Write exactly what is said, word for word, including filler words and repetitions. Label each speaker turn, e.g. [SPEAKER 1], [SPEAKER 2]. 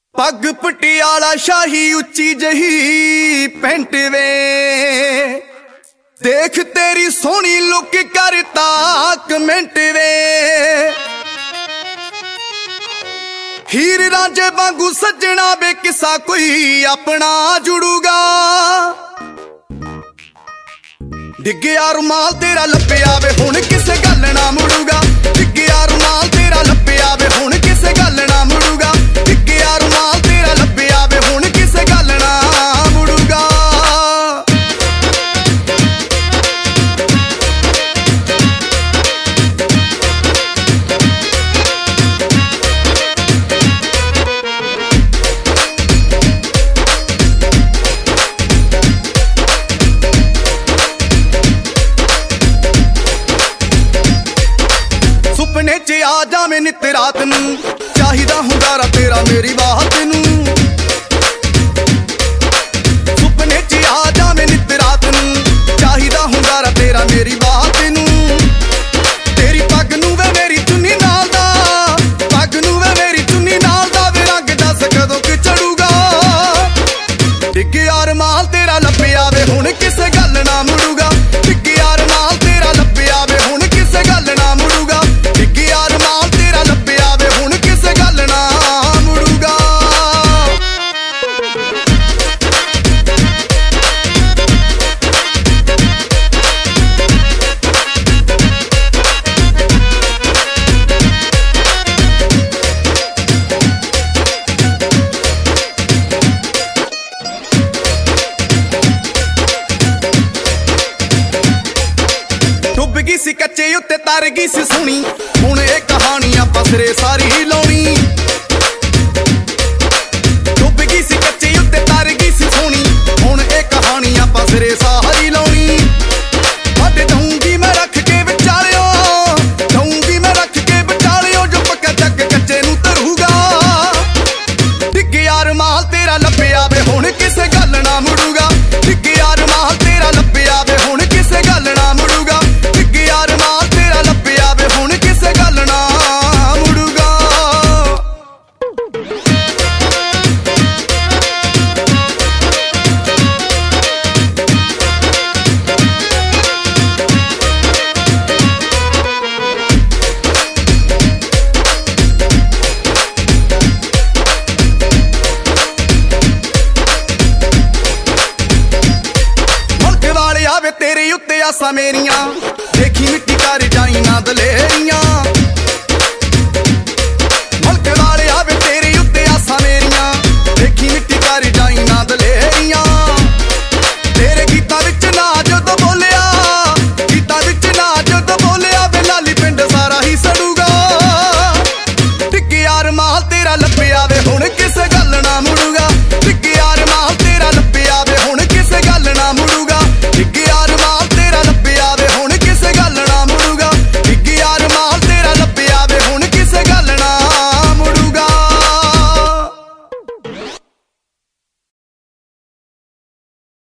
[SPEAKER 1] पग पटियाला शाही उच्ची जही पेंट वे देख तेरी सोहनी लुक करता कमेंट वे हीर रांझे वांगू सजना वे किसा कोई अपना जुड़ूगा डिग्गिया रुमाल तेरा लप्पिया वे हुण किसे गल ना मुड़ूगा डिग्गिया रुमाल तेरा लप्पिया वे हुण किसे गल ना मुड़ूगा डिग्गिया रुमाल तेरा लप्पिया वे हुण किसे गल ना मुड़ूगा सुपने च आ जावे नित रात नूं चाहिदा हुंगारा तेरा मेरी बात नूं सुपने च आ जावे नित रात नूं चाहिदा हुंगारा तेरा मेरी बात नूं तेरी पग नूं वे मेरी चुन्नी नाल दा पग नूं वे मेरी चुन्नी नाल दा वे रंग दस कदों कि चढ़ूगा डिग्गिया रुमाल तेरा लप्पिया वे हुण किसे गल ना मुड़ूगा डिग्गिया रुमाल तेरा लप्पिया वे हुण किसे गल ना मुड़ूगा डिग्गिया रुमाल तेरा लप्पिया वे हुण किसे गल ना मुड़ूगा डुब गई सी कच्चे उत्ते तर गई सी सुनी हुण ये कहानी आपां सिरे सारी लाउणी डुब गई सी कच्चे उत्ते तर गई सी सुनी हुण ये कहानी आपां सिरे सारी लाउणी हट जाऊंगी मैं रख के विचालियो जाऊंगी मैं रख के विचालियो जो पक्का जग कच्चे नूं धरूगा डिग्गिया रुमाल तेरा लप्पिया वे हुण किसे गल ना मुड़ूगा डिग्गिया रुमाल तेरा लप्पिया वे हुण किसे गल ना मुड़ूगा डिग्गिया रुमाल तेरा लप्पिया वे हुण किसे गल ना मुड़ूगा मुल्क वाले आवे तेरे उत्ते आसां मेरियां